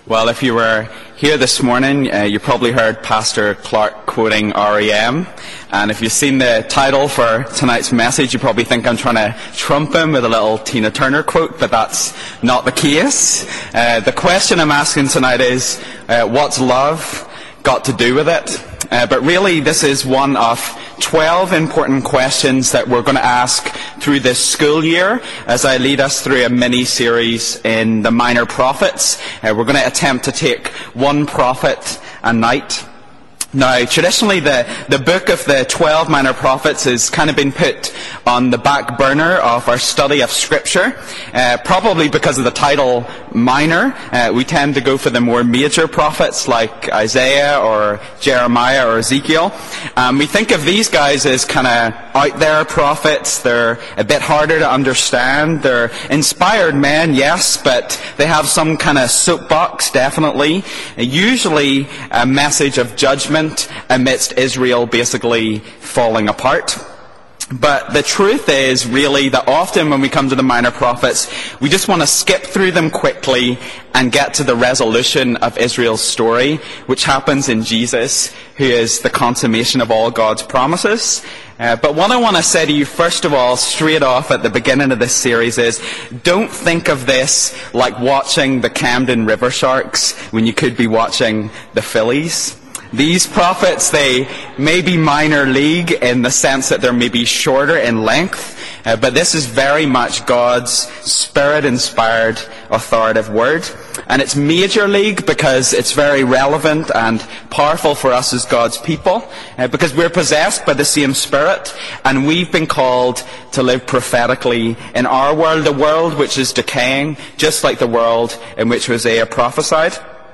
Well, if you were here this morning, you probably heard Pastor Clark quoting R.E.M. And if you've seen the title for tonight's message, you probably think I'm trying to trump him with a little Tina Turner quote, but that's not the case. The question I'm asking tonight is, what's love got to do with it? But really, this is one of 12 important questions that we're going to ask through this school year as I lead us through a mini-series in the Minor Prophets. We're going to attempt to take one prophet a night. Now, traditionally, the book of the 12 minor prophets has kind of been put on the back burner of our study of Scripture, probably because of the title minor. We tend to go for the more major prophets like Isaiah or Jeremiah or Ezekiel. We think of these guys as kind of out there prophets. They're a bit harder to understand. They're inspired men, yes, but they have some kind of soapbox, definitely. Usually a message of judgment amidst Israel basically falling apart. But the truth is really that often when we come to the minor prophets, we just want to skip through them quickly and get to the resolution of Israel's story, which happens in Jesus, who is the consummation of all God's promises. But what I want to say to you, first of all, straight off at the beginning of this series is, don't think of this like watching the Camden River Sharks when you could be watching the Phillies. These prophets, they may be minor league in the sense that they're maybe shorter in length, but this is very much God's Spirit-inspired, authoritative word. And it's major league because it's very relevant and powerful for us as God's people, because we're possessed by the same Spirit, and we've been called to live prophetically in our world, a world which is decaying, just like the world in which Hosea prophesied.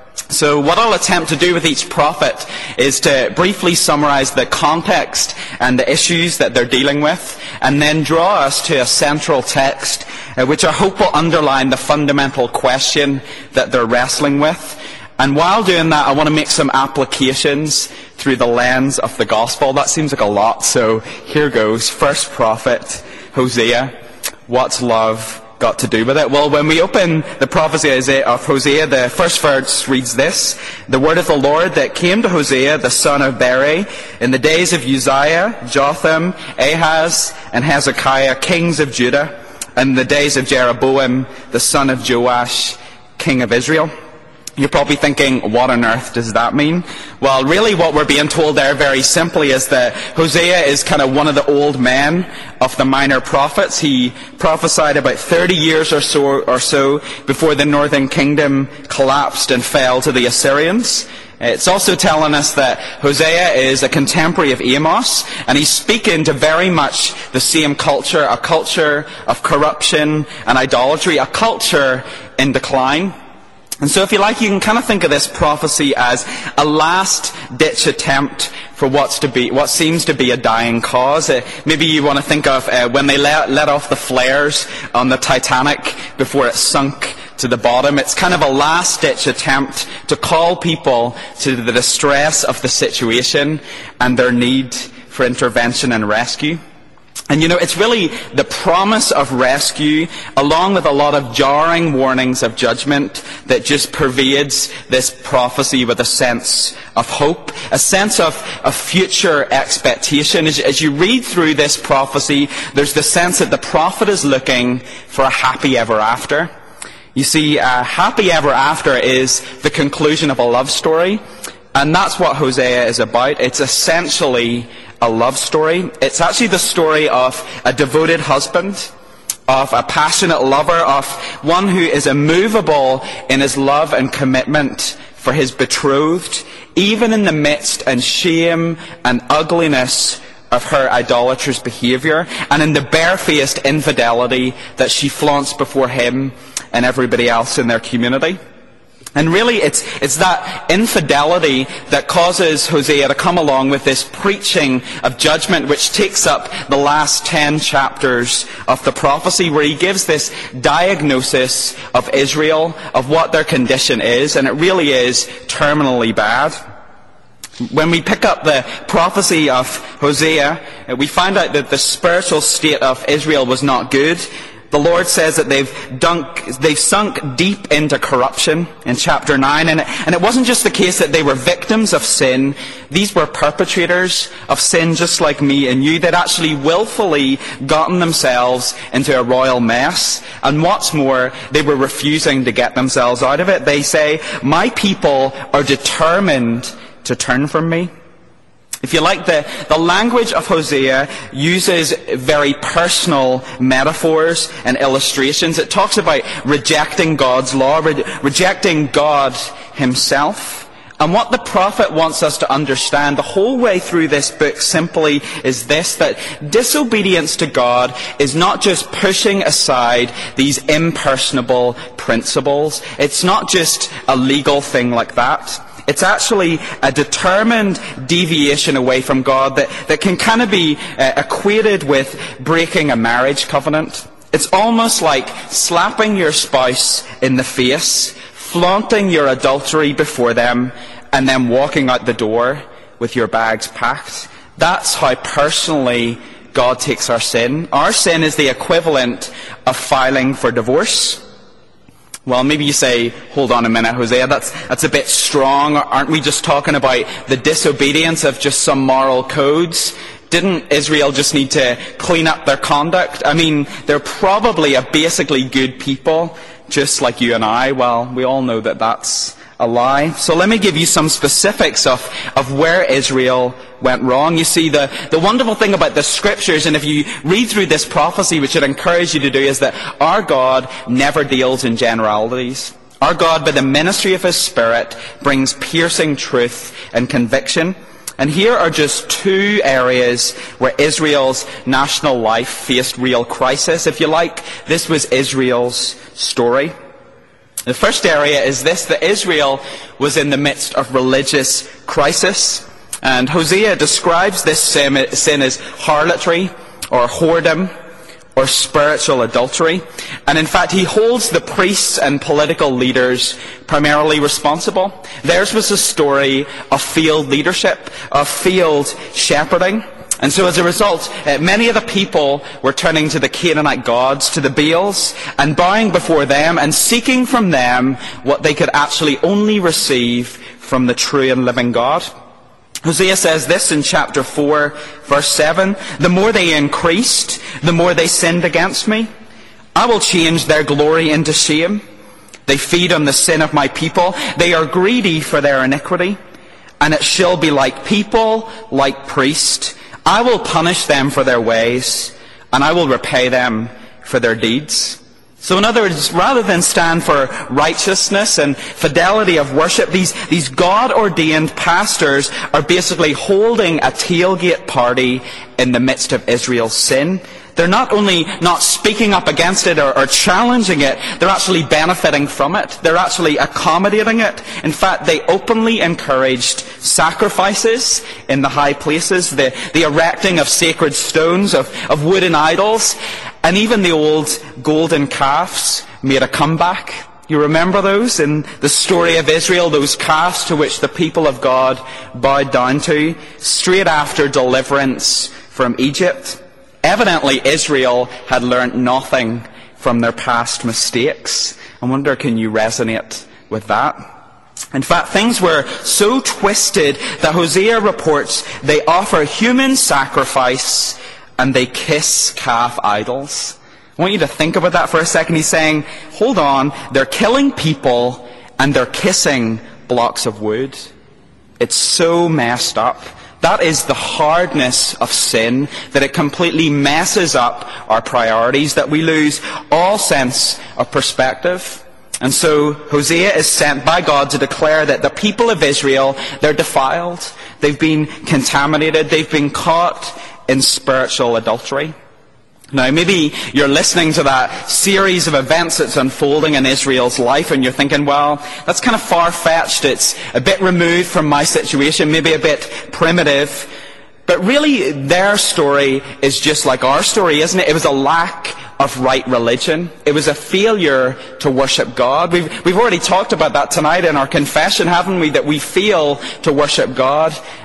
So what I'll attempt to do with each prophet is to briefly summarize the context and the issues that they're dealing with, and then draw us to a central text, which I hope will underline the fundamental question that they're wrestling with. And while doing that, I want to make some applications through the lens of the gospel. That seems like a lot, so here goes. First prophet, Hosea. What's love got to do with it? Well, when we open the prophecy of Hosea, the first verse reads this: the word of the Lord that came to Hosea, the son of Beeri, in the days of Uzziah, Jotham, Ahaz, and Hezekiah, kings of Judah, and the days of Jeroboam, the son of Joash, king of Israel. You're probably thinking, what on earth does that mean? Well, really what we're being told there very simply is that Hosea is kind of one of the old men of the minor prophets. He prophesied about 30 years or so before the northern kingdom collapsed and fell to the Assyrians. It's also telling us that Hosea is a contemporary of Amos, and he's speaking to very much the same culture, a culture of corruption and idolatry, a culture in decline. And so if you like, you can kind of think of this prophecy as a last-ditch attempt for what seems to be a dying cause. Maybe you want to think of when they let off the flares on the Titanic before it sunk to the bottom. It's kind of a last-ditch attempt to call people to the distress of the situation and their need for intervention and rescue. And you know, it's really the promise of rescue, along with a lot of jarring warnings of judgment, that just pervades this prophecy with a sense of hope, a sense of future expectation. As you read through this prophecy, there's the sense that the prophet is looking for a happy ever after. You see, a happy ever after is the conclusion of a love story, and that's what Hosea is about. It's essentially a love story. It's actually the story of a devoted husband, of a passionate lover, of one who is immovable in his love and commitment for his betrothed, even in the midst and shame and ugliness of her idolatrous behaviour, and in the barefaced infidelity that she flaunts before him and everybody else in their community. And really, it's that infidelity that causes Hosea to come along with this preaching of judgment, which takes up the last 10 chapters of the prophecy, where he gives this diagnosis of Israel, of what their condition is, and it really is terminally bad. When we pick up the prophecy of Hosea, we find out that the spiritual state of Israel was not good. The Lord says that they've sunk deep into corruption in chapter 9. And it wasn't just the case that they were victims of sin. These were perpetrators of sin just like me and you. They'd actually willfully gotten themselves into a royal mess. And what's more, they were refusing to get themselves out of it. They say, my people are determined to turn from me. If you like, the language of Hosea uses very personal metaphors and illustrations. It talks about rejecting God's law, rejecting God himself. And what the prophet wants us to understand the whole way through this book simply is this, that disobedience to God is not just pushing aside these impersonable principles. It's not just a legal thing like that. It's actually a determined deviation away from God that can kind of be equated with breaking a marriage covenant. It's almost like slapping your spouse in the face, flaunting your adultery before them, and then walking out the door with your bags packed. That's how personally God takes our sin. Our sin is the equivalent of filing for divorce. Well, maybe you say, hold on a minute, Hosea, that's a bit strong. Aren't we just talking about the disobedience of just some moral codes? Didn't Israel just need to clean up their conduct? I mean, they're probably a basically good people, just like you and I. Well, we all know that that's a lie. So let me give you some specifics of where Israel went wrong. You see, the wonderful thing about the scriptures, and if you read through this prophecy, which I'd encourage you to do, is that our God never deals in generalities. Our God, by the ministry of his Spirit, brings piercing truth and conviction. And here are just two areas where Israel's national life faced real crisis. If you like, this was Israel's story. The first area is this, that Israel was in the midst of religious crisis. And Hosea describes this sin as harlotry or whoredom or spiritual adultery. And in fact, he holds the priests and political leaders primarily responsible. Theirs was a story of field leadership, of field shepherding. And so as a result, many of the people were turning to the Canaanite gods, to the Baals, and bowing before them and seeking from them what they could actually only receive from the true and living God. Hosea says this in chapter 4, verse 7, the more they increased, the more they sinned against me. I will change their glory into shame. They feed on the sin of my people. They are greedy for their iniquity. And it shall be like people, like priests. I will punish them for their ways, and I will repay them for their deeds. So in other words, rather than stand for righteousness and fidelity of worship, these God-ordained pastors are basically holding a tailgate party in the midst of Israel's sin. They're not only not speaking up against it or challenging it, they're actually benefiting from it. They're actually accommodating it. In fact, they openly encouraged sacrifices in the high places, the erecting of sacred stones, of wooden idols, and even the old golden calves made a comeback. You remember those in the story of Israel, those calves to which the people of God bowed down to, straight after deliverance from Egypt. Evidently, Israel had learnt nothing from their past mistakes. I wonder, can you resonate with that? In fact, things were so twisted that Hosea reports they offer human sacrifice and they kiss calf idols. I want you to think about that for a second. He's saying, hold on, they're killing people and they're kissing blocks of wood. It's so messed up. That is the hardness of sin, that it completely messes up our priorities, that we lose all sense of perspective. And so Hosea is sent by God to declare that the people of Israel, they're defiled, they've been contaminated, they've been caught in spiritual adultery. Now, maybe you're listening to that series of events that's unfolding in Israel's life and you're thinking, well, that's kind of far-fetched. It's a bit removed from my situation, maybe a bit primitive. But really, their story is just like our story, isn't it? It was a lack of right religion. It was a failure to worship God. We've already talked about that tonight in our confession, haven't we? That we fail to worship God.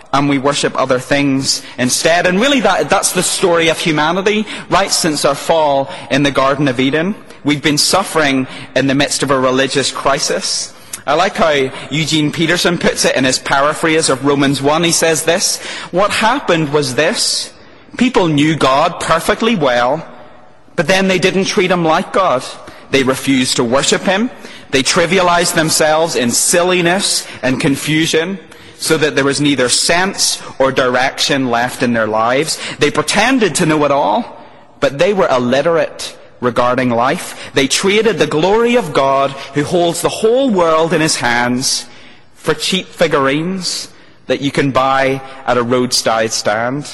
and we worship other things instead. And really that's the story of humanity right since our fall in the Garden of Eden. We've been suffering in the midst of a religious crisis. I like how Eugene Peterson puts it in his paraphrase of Romans 1. He says this: what happened was this: people knew God perfectly well, but then they didn't treat him like God. They refused to worship him. They trivialized themselves in silliness and confusion, so that there was neither sense or direction left in their lives. They pretended to know it all, but they were illiterate regarding life. They traded the glory of God, who holds the whole world in his hands, for cheap figurines that you can buy at a roadside stand.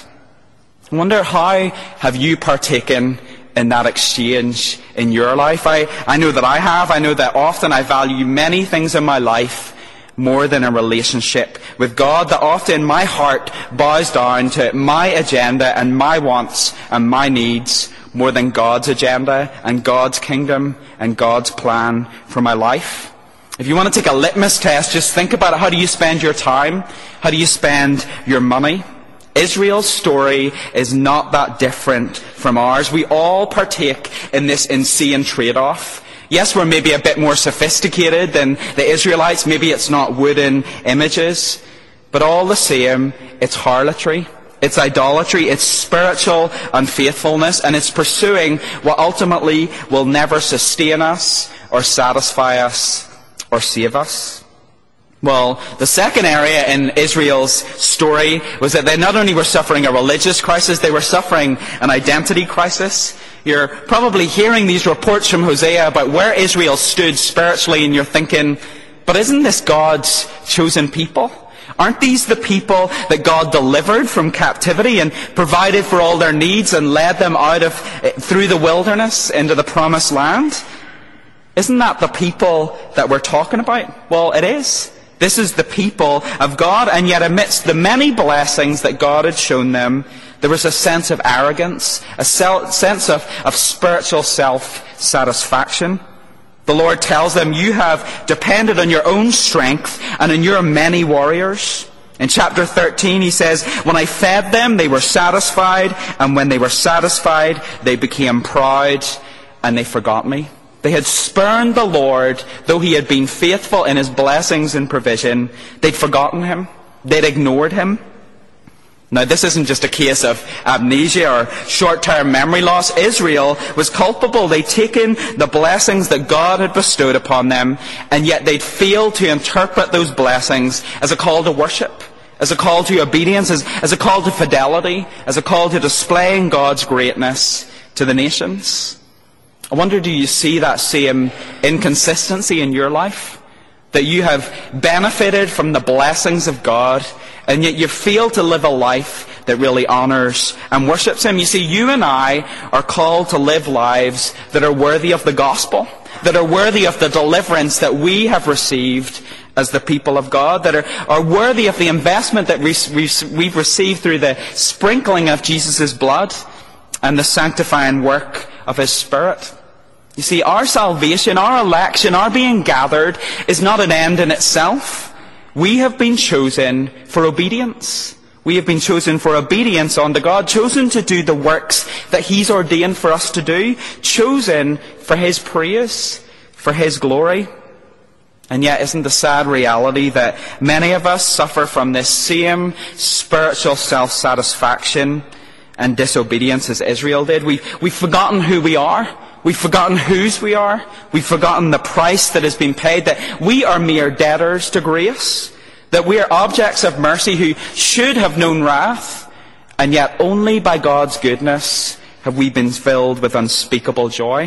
I wonder, how have you partaken in that exchange in your life? I know that I have. I know that often I value many things in my life more than a relationship with God, that often my heart bows down to my agenda and my wants and my needs more than God's agenda and God's kingdom and God's plan for my life. If you want to take a litmus test, just think about it. How do you spend your time? How do you spend your money? Israel's story is not that different from ours. We all partake in this insane trade-off. Yes, we're maybe a bit more sophisticated than the Israelites. Maybe it's not wooden images. But all the same, it's harlotry. It's idolatry. It's spiritual unfaithfulness. And it's pursuing what ultimately will never sustain us or satisfy us or save us. Well, the second area in Israel's story was that they not only were suffering a religious crisis, they were suffering an identity crisis. You're probably hearing these reports from Hosea about where Israel stood spiritually, and you're thinking, but isn't this God's chosen people? Aren't these the people that God delivered from captivity and provided for all their needs and led them through the wilderness into the promised land? Isn't that the people that we're talking about? Well, it is. This is the people of God, and yet amidst the many blessings that God had shown them, there was a sense of arrogance, a sense of spiritual self-satisfaction. The Lord tells them, you have depended on your own strength and on your many warriors. In chapter 13 he says, when I fed them, they were satisfied, and when they were satisfied, they became proud, and they forgot me. They had spurned the Lord, though he had been faithful in his blessings and provision. They'd forgotten him. They'd ignored him. Now, this isn't just a case of amnesia or short-term memory loss. Israel was culpable. They'd taken the blessings that God had bestowed upon them, and yet they'd failed to interpret those blessings as a call to worship, as a call to obedience, as a call to fidelity, as a call to displaying God's greatness to the nations. I wonder, do you see that same inconsistency in your life? That you have benefited from the blessings of God, and yet you fail to live a life that really honours and worships him. You see, you and I are called to live lives that are worthy of the gospel, that are worthy of the deliverance that we have received as the people of God, that are worthy of the investment that we've received through the sprinkling of Jesus' blood and the sanctifying work of his Spirit. You see, our salvation, our election, our being gathered is not an end in itself. We have been chosen for obedience. We have been chosen for obedience unto God, chosen to do the works that he's ordained for us to do, chosen for his praise, for his glory. And yet, isn't the sad reality that many of us suffer from this same spiritual self-satisfaction and disobedience as Israel did? We've forgotten who we are. We've forgotten whose we are. We've forgotten the price that has been paid, that we are mere debtors to grace, that we are objects of mercy who should have known wrath, and yet only by God's goodness have we been filled with unspeakable joy.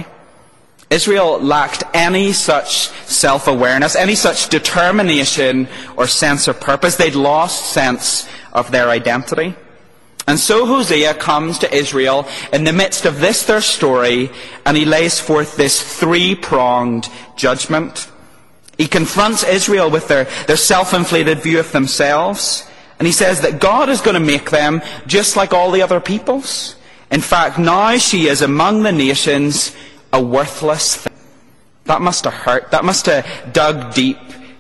Israel lacked any such self-awareness, any such determination or sense of purpose. They'd lost sense of their identity. And so Hosea comes to Israel in the midst of this their story, and he lays forth this three-pronged judgment. He confronts Israel with their self-inflated view of themselves, and he says that God is going to make them just like all the other peoples. In fact, now she is among the nations a worthless thing. That must have hurt. That must have dug deep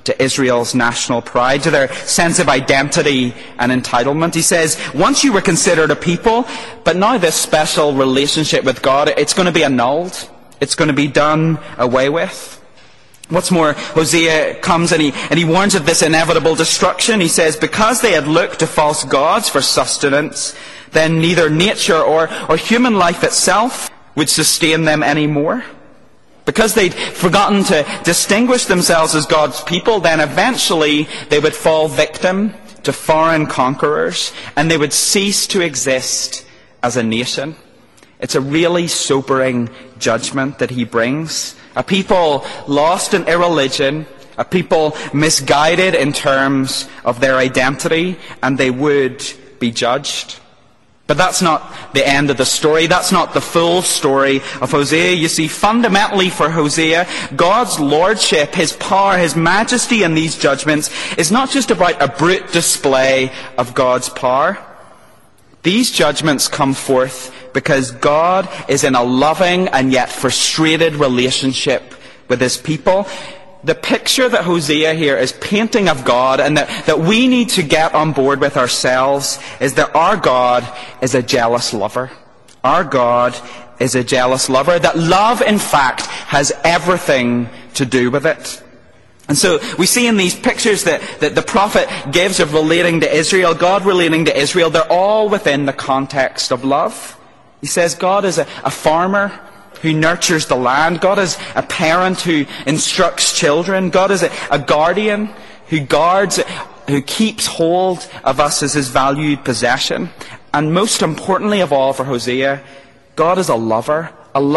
to Israel's national pride, to their sense of identity and entitlement. He says, once you were considered a people, but now this special relationship with God, it's going to be annulled. It's going to be done away with. What's more, Hosea comes and he warns of this inevitable destruction. He says, because they had looked to false gods for sustenance, then neither nature or human life itself would sustain them anymore. Because they'd forgotten to distinguish themselves as God's people, then eventually they would fall victim to foreign conquerors, and they would cease to exist as a nation. It's a really sobering judgment that he brings. A people lost in irreligion, a people misguided in terms of their identity, and they would be judged. But that's not the end of the story. That's not the full story of Hosea. You see, fundamentally for Hosea, God's lordship, his power, his majesty in these judgments is not just about a brute display of God's power. These judgments come forth because God is in a loving and yet frustrated relationship with his people. The picture that Hosea here is painting of God, and that we need to get on board with ourselves, is that our God is a jealous lover. Our God is a jealous lover. That love, in fact, has everything to do with it. And so we see in these pictures that the prophet gives of relating to Israel, God relating to Israel, they're all within the context of love. He says God is a farmer who nurtures the land. God is a parent who instructs children. God is a guardian who guards, who keeps hold of us as his valued possession. And most importantly of all for Hosea, God is a lover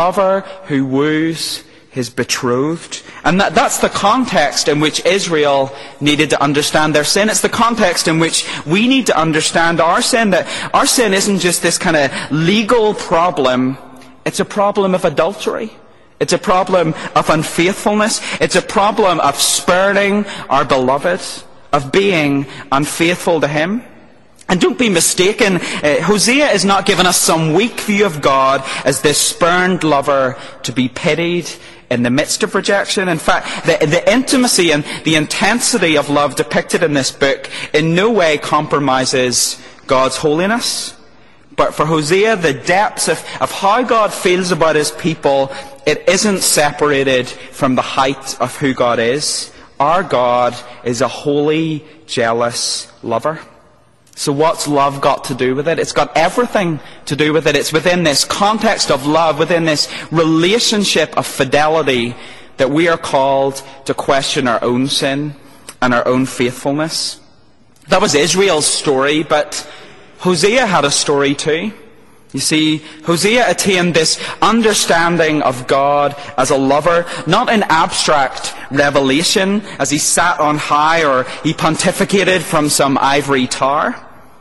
who woos his betrothed. And that's the context in which Israel needed to understand their sin. It's the context in which we need to understand our sin, that our sin isn't just this kind of legal problem. It's a problem of adultery. It's a problem of unfaithfulness. It's a problem of spurning our beloved, of being unfaithful to him. And don't be mistaken, Hosea is not giving us some weak view of God as this spurned lover to be pitied in the midst of rejection. In fact, the intimacy and the intensity of love depicted in this book in no way compromises God's holiness. But for Hosea, the depths of how God feels about his people, it isn't separated from the height of who God is. Our God is a holy, jealous lover. So what's love got to do with it? It's got everything to do with it. It's within this context of love, within this relationship of fidelity, that we are called to question our own sin and our own faithfulness. That was Israel's story, but Hosea had a story too. You see, Hosea attained this understanding of God as a lover, not in abstract revelation, as he sat on high or he pontificated from some ivory tower.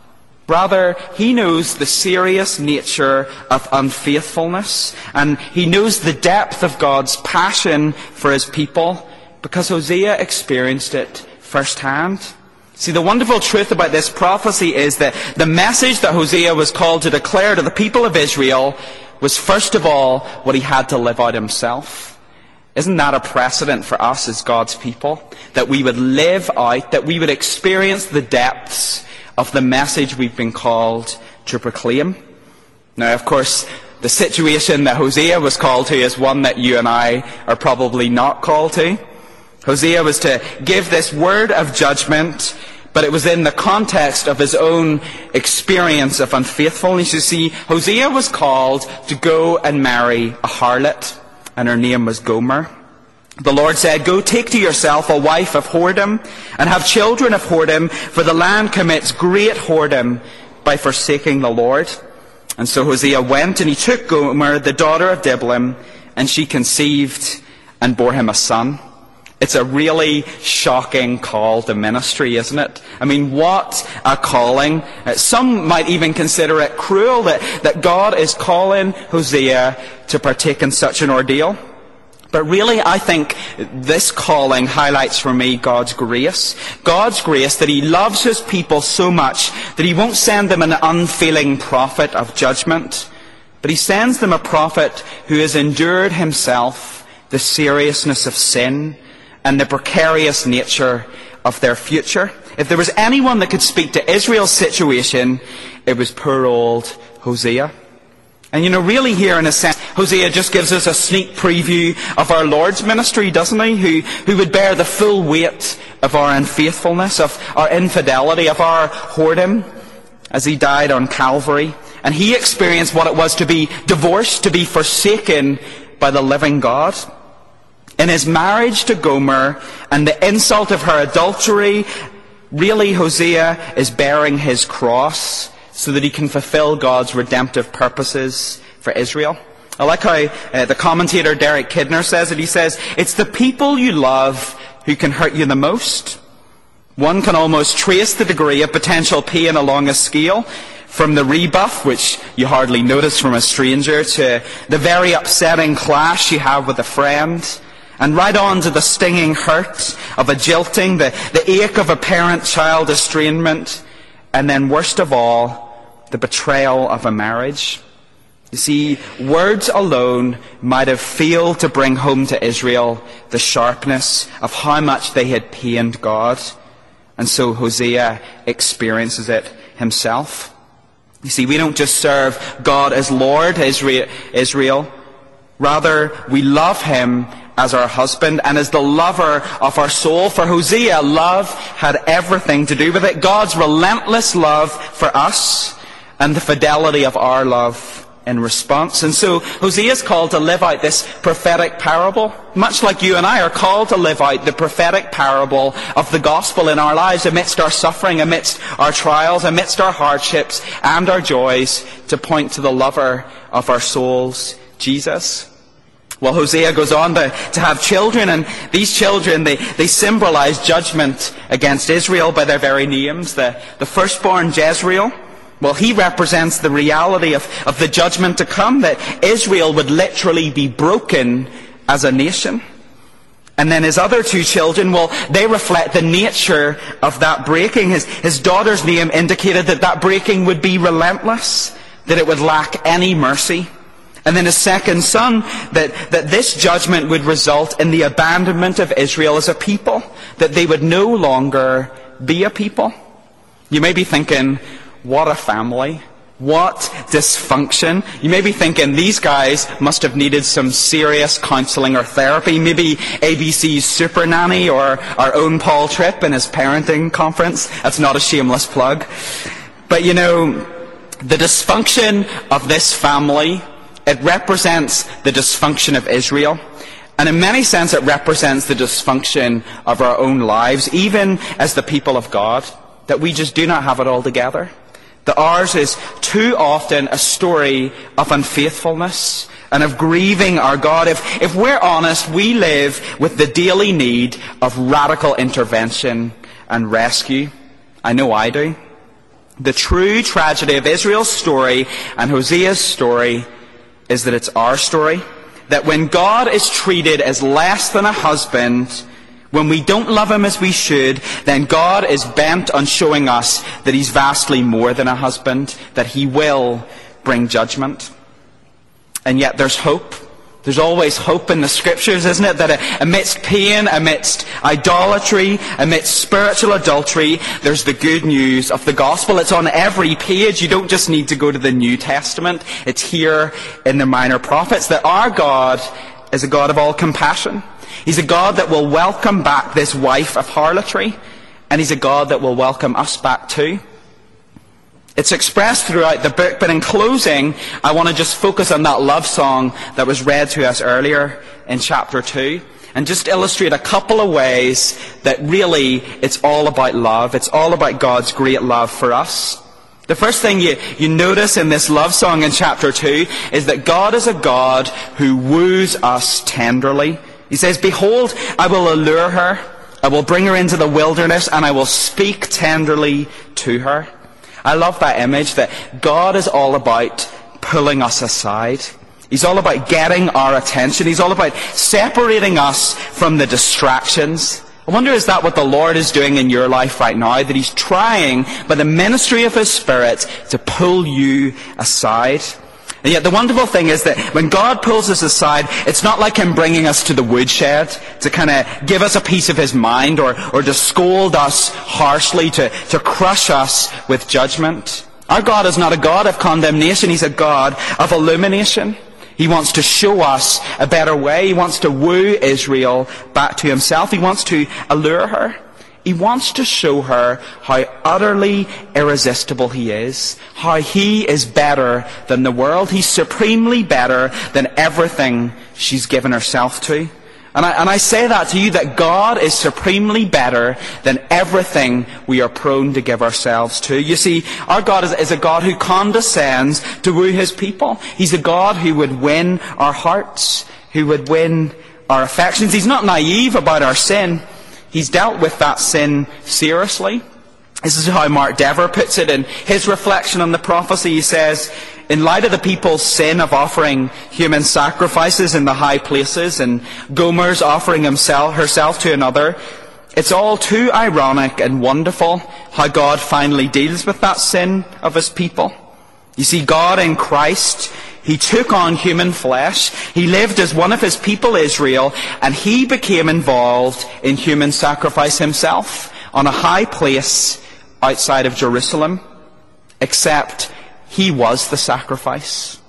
Rather, he knows the serious nature of unfaithfulness, and he knows the depth of God's passion for his people, because Hosea experienced it firsthand. See, the wonderful truth about this prophecy is that the message that Hosea was called to declare to the people of Israel was first of all what he had to live out himself. Isn't that a precedent for us as God's people? That we would live out, that we would experience the depths of the message we've been called to proclaim. Now, of course, the situation that Hosea was called to is one that you and I are probably not called to. Hosea was to give this word of judgment, but it was in the context of his own experience of unfaithfulness. You see, Hosea was called to go and marry a harlot, and her name was Gomer. The Lord said, "Go take to yourself a wife of whoredom, and have children of whoredom, for the land commits great whoredom by forsaking the Lord." And so Hosea went, and he took Gomer, the daughter of Diblaim, and she conceived and bore him a son. It's a really shocking call to ministry, isn't it? I mean, what a calling. Some might even consider it cruel that God is calling Hosea to partake in such an ordeal. But really, I think this calling highlights for me God's grace. God's grace, that he loves his people so much that he won't send them an unfeeling prophet of judgment, but he sends them a prophet who has endured himself the seriousness of sin and the precarious nature of their future. If there was anyone that could speak to Israel's situation, it was poor old Hosea. And really here in a sense, Hosea just gives us a sneak preview of our Lord's ministry, doesn't he? Who would bear the full weight of our unfaithfulness, of our infidelity, of our whoredom, as he died on Calvary. And he experienced what it was to be divorced, to be forsaken by the living God. In his marriage to Gomer and the insult of her adultery, really Hosea is bearing his cross so that he can fulfill God's redemptive purposes for Israel. I like how the commentator Derek Kidner says it. He says, it's the people you love who can hurt you the most. One can almost trace the degree of potential pain along a scale, from the rebuff, which you hardly notice from a stranger, to the very upsetting clash you have with a friend, and right on to the stinging hurt of a jilting, the ache of a parent-child estrangement, and then worst of all, the betrayal of a marriage. You see, words alone might have failed to bring home to Israel the sharpness of how much they had pained God. And so Hosea experiences it himself. You see, we don't just serve God as Lord, Israel. Rather, we love him as our husband and as the lover of our soul. For Hosea, love had everything to do with it. God's relentless love for us and the fidelity of our love in response. And so Hosea is called to live out this prophetic parable, much like you and I are called to live out the prophetic parable of the gospel in our lives, amidst our suffering, amidst our trials, amidst our hardships and our joys, to point to the lover of our souls, Jesus. Well, Hosea goes on to have children, and these children, they symbolize judgment against Israel by their very names. The firstborn Jezreel, well, he represents the reality of the judgment to come, that Israel would literally be broken as a nation. And then his other two children, well, they reflect the nature of that breaking. His daughter's name indicated that breaking would be relentless, that it would lack any mercy. And then his second son, that this judgment would result in the abandonment of Israel as a people, that they would no longer be a people. You may be thinking, what a family. What dysfunction. You may be thinking, these guys must have needed some serious counselling or therapy. Maybe ABC's Super Nanny or our own Paul Tripp in his parenting conference. That's not a shameless plug. But the dysfunction of this family, it represents the dysfunction of Israel. And in many sense, it represents the dysfunction of our own lives, even as the people of God, that we just do not have it all together. That ours is too often a story of unfaithfulness and of grieving our God. If we're honest, we live with the daily need of radical intervention and rescue. I know I do. The true tragedy of Israel's story and Hosea's story is that it's our story. That when God is treated as less than a husband, when we don't love him as we should, then God is bent on showing us that he's vastly more than a husband, that he will bring judgment. And yet there's hope. There's always hope in the scriptures, isn't it? That amidst pain, amidst idolatry, amidst spiritual adultery, there's the good news of the gospel. It's on every page. You don't just need to go to the New Testament. It's here in the minor prophets, that our God is a God of all compassion. He's a God that will welcome back this wife of harlotry, and he's a God that will welcome us back too. It's expressed throughout the book, but in closing, I want to just focus on that love song that was read to us earlier in chapter 2, and just illustrate a couple of ways that really it's all about love. It's all about God's great love for us. The first thing you notice in this love song in chapter 2 is that God is a God who woos us tenderly. He says, "Behold, I will allure her, I will bring her into the wilderness, and I will speak tenderly to her." I love that image, that God is all about pulling us aside. He's all about getting our attention. He's all about separating us from the distractions. I wonder, is that what the Lord is doing in your life right now? That he's trying, by the ministry of his Spirit, to pull you aside. And yet the wonderful thing is that when God pulls us aside, it's not like him bringing us to the woodshed to kind of give us a piece of his mind or to scold us harshly, to crush us with judgment. Our God is not a God of condemnation. He's a God of illumination. He wants to show us a better way. He wants to woo Israel back to himself. He wants to allure her. He wants to show her how utterly irresistible he is, how he is better than the world. He's supremely better than everything she's given herself to. And I say that to you, that God is supremely better than everything we are prone to give ourselves to. You see, our God is a God who condescends to woo his people. He's a God who would win our hearts, who would win our affections. He's not naive about our sin. He's dealt with that sin seriously. This is how Mark Dever puts it in his reflection on the prophecy. He says, in light of the people's sin of offering human sacrifices in the high places and Gomer's offering herself to another, it's all too ironic and wonderful how God finally deals with that sin of his people. You see, God in Christ, he took on human flesh, he lived as one of his people Israel, and he became involved in human sacrifice himself on a high place outside of Jerusalem, except he was the sacrifice.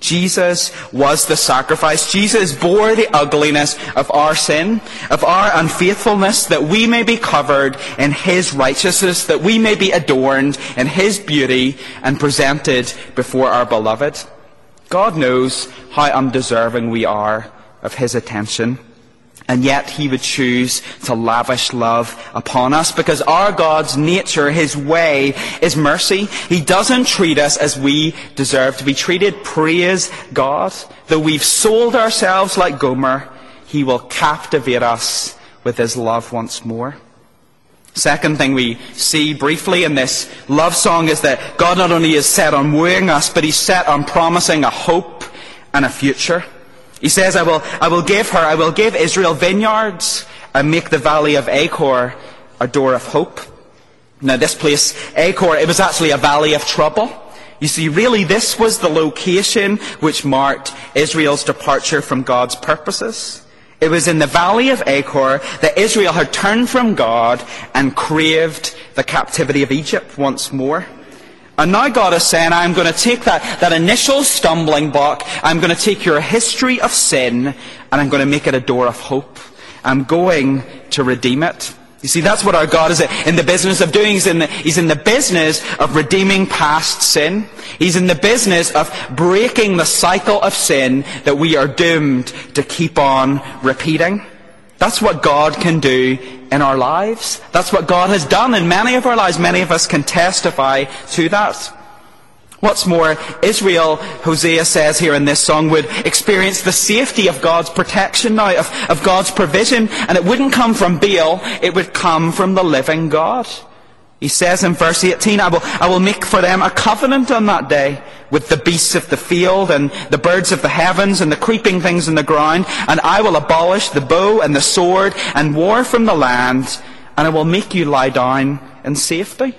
Jesus was the sacrifice. Jesus bore the ugliness of our sin, of our unfaithfulness, that we may be covered in his righteousness, that we may be adorned in his beauty and presented before our beloved. God knows how undeserving we are of his attention, and yet he would choose to lavish love upon us, because our God's nature, his way, is mercy. He doesn't treat us as we deserve to be treated. Praise God. Though we've sold ourselves like Gomer, he will captivate us with his love once more. Second thing we see briefly in this love song is that God not only is set on wooing us, but he's set on promising a hope and a future. He says, I will give Israel vineyards and make the valley of Achor a door of hope. Now this place, Achor, it was actually a valley of trouble. You see, really this was the location which marked Israel's departure from God's purposes. It was in the valley of Achor that Israel had turned from God and craved the captivity of Egypt once more. And now God is saying, I'm going to take that initial stumbling block, I'm going to take your history of sin, and I'm going to make it a door of hope. I'm going to redeem it. You see, that's what our God is in the business of doing. He's in the business of redeeming past sin. He's in the business of breaking the cycle of sin that we are doomed to keep on repeating. That's what God can do in our lives. That's what God has done in many of our lives. Many of us can testify to that. What's more, Israel, Hosea says here in this song, would experience the safety of God's protection now, of God's provision, and it wouldn't come from Baal, it would come from the living God. He says in verse 18, I will make for them a covenant on that day with the beasts of the field and the birds of the heavens and the creeping things in the ground, and I will abolish the bow and the sword and war from the land, and I will make you lie down in safety.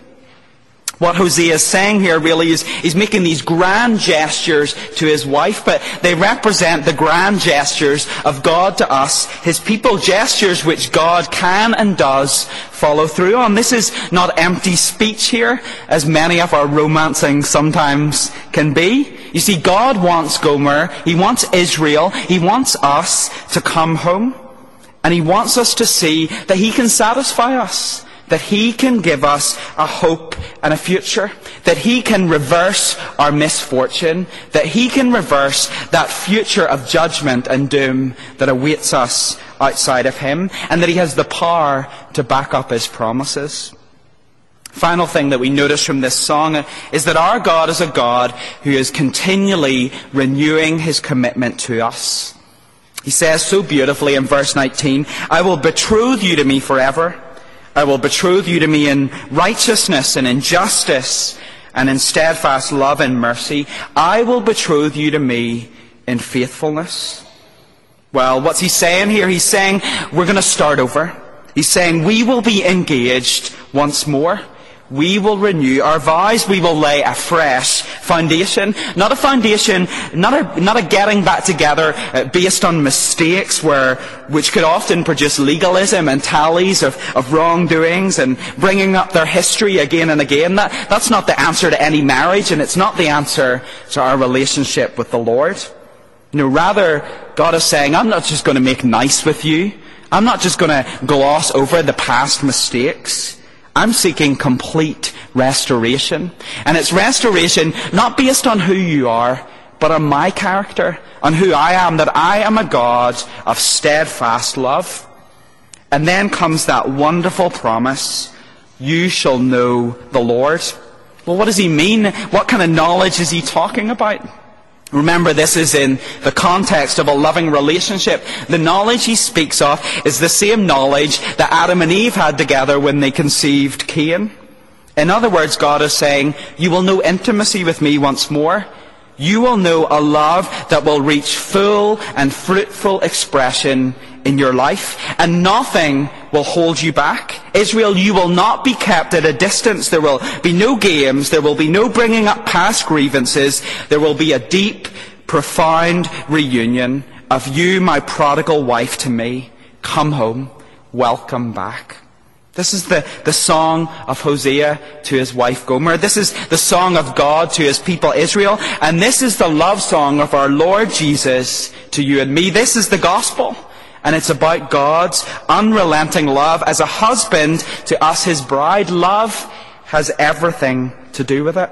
What Hosea is saying here really is he's making these grand gestures to his wife, but they represent the grand gestures of God to us, his people, gestures which God can and does follow through on. This is not empty speech here, as many of our romancing sometimes can be. You see, God wants Gomer, he wants Israel, he wants us to come home, and he wants us to see that he can satisfy us, that he can give us a hope and a future, that he can reverse our misfortune, that he can reverse that future of judgment and doom that awaits us outside of him, and that he has the power to back up his promises. Final thing that we notice from this song is that our God is a God who is continually renewing his commitment to us. He says so beautifully in verse 19, I will betroth you to me forever. I will betroth you to me in righteousness and in justice and in steadfast love and mercy. I will betroth you to me in faithfulness. Well, what's he saying here? He's saying we're going to start over. He's saying we will be engaged once more. we will renew our vows. We will lay a fresh foundation. Not a foundation, not a getting back together based on mistakes which could often produce legalism and tallies of wrongdoings and bringing up their history again and again. That's not the answer to any marriage, and it's not the answer to our relationship with the Lord. No, rather, God is saying, I'm not just going to make nice with you. I'm not just going to gloss over the past mistakes. I'm seeking complete restoration. And it's restoration not based on who you are, but on my character, on who I am, that I am a God of steadfast love. And then comes that wonderful promise, you shall know the Lord. Well, what does he mean? What kind of knowledge is he talking about? Remember, this is in the context of a loving relationship. The knowledge he speaks of is the same knowledge that Adam and Eve had together when they conceived Cain. In other words, God is saying, you will know intimacy with me once more. You will know a love that will reach full and fruitful expression in your life, and nothing will hold you back. Israel, you will not be kept at a distance. There will be no games. There will be no bringing up past grievances. There will be a deep, profound reunion of you, my prodigal wife, to me. Come home. Welcome back. This is the song of Hosea to his wife Gomer. This is the song of God to his people Israel. And this is the love song of our Lord Jesus to you and me. This is the gospel. And it's about God's unrelenting love as a husband to us, his bride. Love has everything to do with it.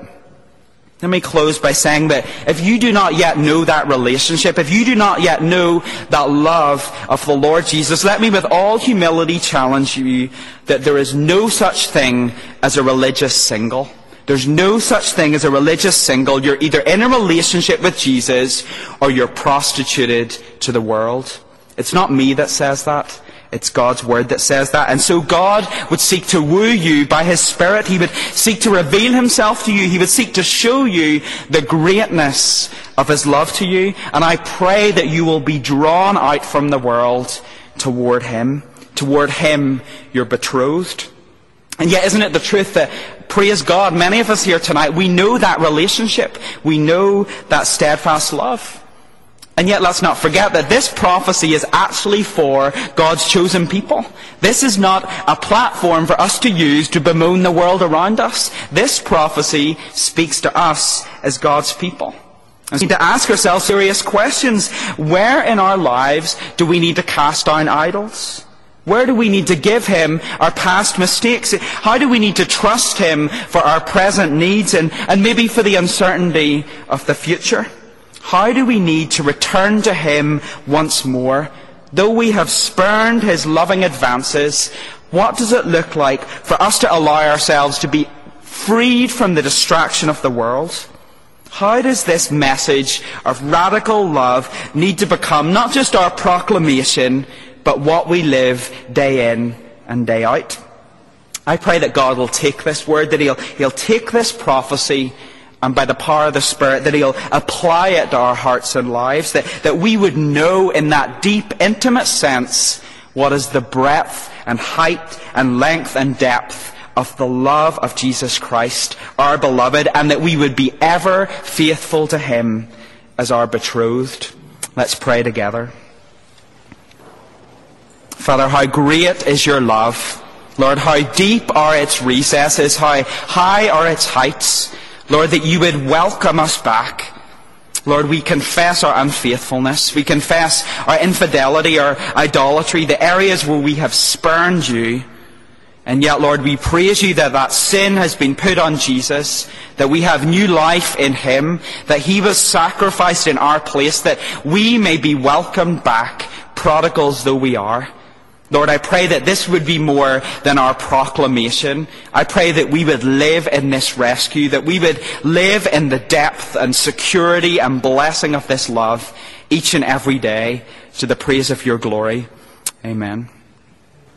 Let me close by saying that if you do not yet know that relationship, if you do not yet know that love of the Lord Jesus, let me with all humility challenge you that there is no such thing as a religious single. There's no such thing as a religious single. You're either in a relationship with Jesus or you're prostituted to the world. It's not me that says that. It's God's word that says that. And so God would seek to woo you by his Spirit. He would seek to reveal himself to you. He would seek to show you the greatness of his love to you. And I pray that you will be drawn out from the world toward him, your betrothed. And yet, isn't it the truth that, praise God, many of us here tonight, we know that relationship. We know that steadfast love. And yet let's not forget that this prophecy is actually for God's chosen people. This is not a platform for us to use to bemoan the world around us. This prophecy speaks to us as God's people. And we need to ask ourselves serious questions. Where in our lives do we need to cast down idols? Where do we need to give him our past mistakes? How do we need to trust him for our present needs and maybe for the uncertainty of the future? How do we need to return to him once more? Though we have spurned his loving advances, what does it look like for us to allow ourselves to be freed from the distraction of the world? How does this message of radical love need to become not just our proclamation, but what we live day in and day out? I pray that God will take this word, that he'll take this prophecy, and by the power of the Spirit, that he'll apply it to our hearts and lives, that we would know in that deep, intimate sense what is the breadth and height and length and depth of the love of Jesus Christ, our beloved, and that we would be ever faithful to him as our betrothed. Let's pray together. Father, how great is your love. Lord, how deep are its recesses, how high are its heights. Lord, that you would welcome us back. Lord, we confess our unfaithfulness. We confess our infidelity, our idolatry, the areas where we have spurned you. And yet, Lord, we praise you that sin has been put on Jesus, that we have new life in him, that he was sacrificed in our place, that we may be welcomed back, prodigals though we are. Lord, I pray that this would be more than our proclamation. I pray that we would live in this rescue, that we would live in the depth and security and blessing of this love each and every day to the praise of your glory. Amen.